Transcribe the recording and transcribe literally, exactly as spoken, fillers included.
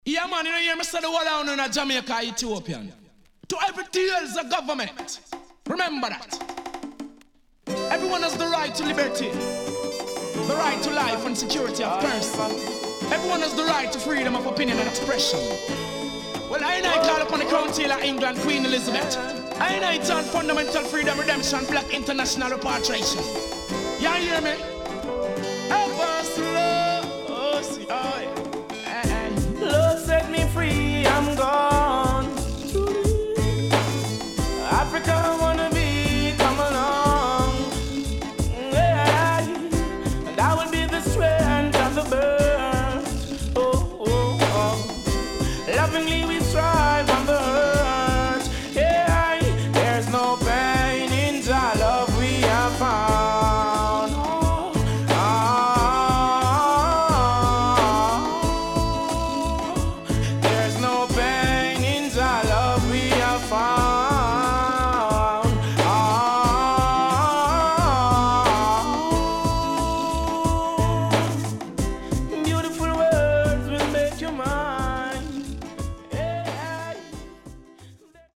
Yeah, man, you know, hear me say the whole down in a Jamaica, Ethiopian. To everything else, the government. Remember that. Everyone has the right to liberty, the right to life and security of person. Everyone has the right to freedom of opinion and expression. Well, I and I call upon the Crown Seal of England, Queen Elizabeth. I and I turn fundamental freedom, redemption, black international repatriation. You hear me?